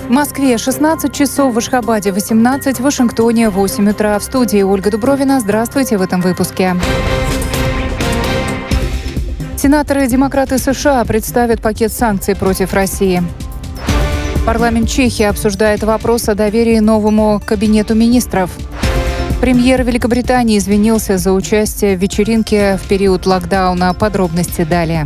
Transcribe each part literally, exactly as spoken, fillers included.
В Москве шестнадцать часов, в Ашхабаде восемнадцать, в Вашингтоне восемь утра. В студии Ольга Дубровина. Здравствуйте в этом выпуске. Сенаторы-демократы США представят пакет санкций против России. Парламент Чехии обсуждает вопрос о доверии новому кабинету министров. Премьер Великобритании извинился за участие в вечеринке в период локдауна. Подробности далее.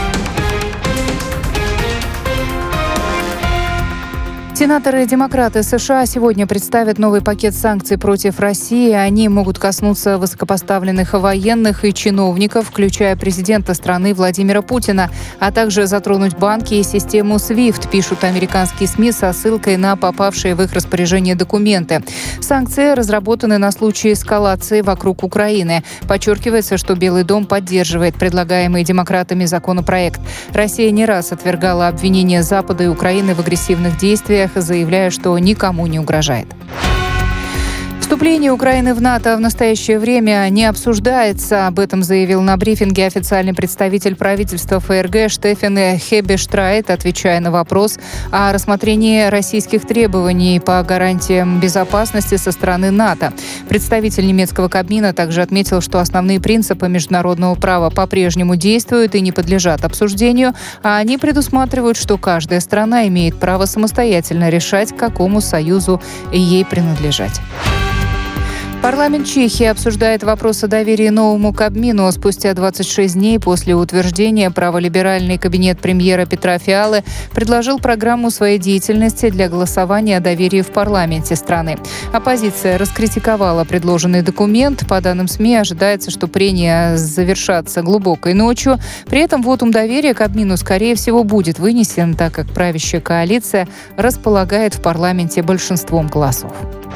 Сенаторы-демократы США сегодня представят новый пакет санкций против России. Они могут коснуться высокопоставленных военных и чиновников, включая президента страны Владимира Путина, а также затронуть банки и систему свифт, пишут американские СМИ со ссылкой на попавшие в их распоряжение документы. Санкции разработаны на случай эскалации вокруг Украины. Подчеркивается, что Белый дом поддерживает предлагаемый демократами законопроект. Россия не раз отвергала обвинения Запада и Украины в агрессивных действиях, заявляя, что никому не угрожает. Вступление Украины в НАТО в настоящее время не обсуждается. Об этом заявил на брифинге официальный представитель правительства ФРГ Штефан Хебештрайт, отвечая на вопрос о рассмотрении российских требований по гарантиям безопасности со стороны НАТО. Представитель немецкого Кабмина также отметил, что основные принципы международного права по-прежнему действуют и не подлежат обсуждению, а они предусматривают, что каждая страна имеет право самостоятельно решать, к какому союзу ей принадлежать. Парламент Чехии обсуждает вопрос о доверии новому Кабмину. Спустя двадцать шесть дней после утверждения праволиберальный кабинет премьера Петра Фиалы предложил программу своей деятельности для голосования о доверии в парламенте страны. Оппозиция раскритиковала предложенный документ. По данным СМИ, ожидается, что прения завершатся глубокой ночью. При этом вотум доверия Кабмину, скорее всего, будет вынесен, так как правящая коалиция располагает в парламенте большинством голосов.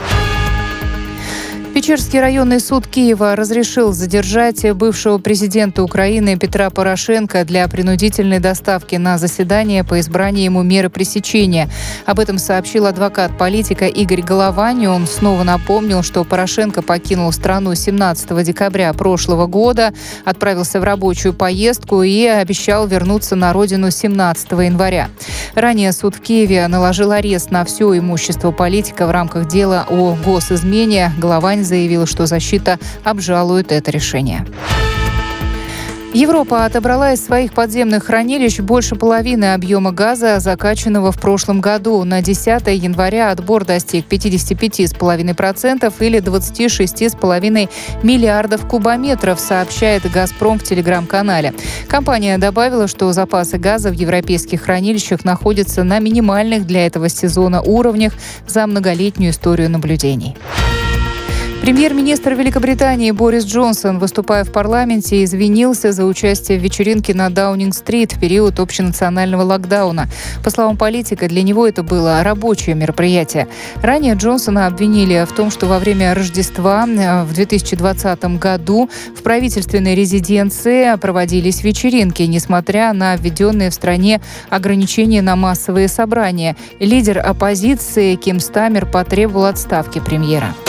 Печерский районный суд Киева разрешил задержать бывшего президента Украины Петра Порошенко для принудительной доставки на заседание по избранию ему меры пресечения. Об этом сообщил адвокат политика Игорь Головань. Он снова напомнил, что Порошенко покинул страну семнадцатого декабря прошлого года, отправился в рабочую поездку и обещал вернуться на родину семнадцатого января. Ранее суд в Киеве наложил арест на все имущество политика в рамках дела о госизмене. Головань заявил, что защита обжалует это решение. Европа отобрала из своих подземных хранилищ больше половины объема газа, закачанного в прошлом году. На десятое января отбор достиг пятьдесят пять целых пять десятых процента или двадцать шесть целых пять десятых миллиардов кубометров, сообщает «Газпром» в телеграм-канале. Компания добавила, что запасы газа в европейских хранилищах находятся на минимальных для этого сезона уровнях за многолетнюю историю наблюдений. Премьер-министр Великобритании Борис Джонсон, выступая в парламенте, извинился за участие в вечеринке на Даунинг-стрит в период общенационального локдауна. По словам политика, для него это было рабочее мероприятие. Ранее Джонсона обвинили в том, что во время Рождества в две тысячи двадцатом году в правительственной резиденции проводились вечеринки, несмотря на введенные в стране ограничения на массовые собрания. Лидер оппозиции Ким Стаммер потребовал отставки премьера.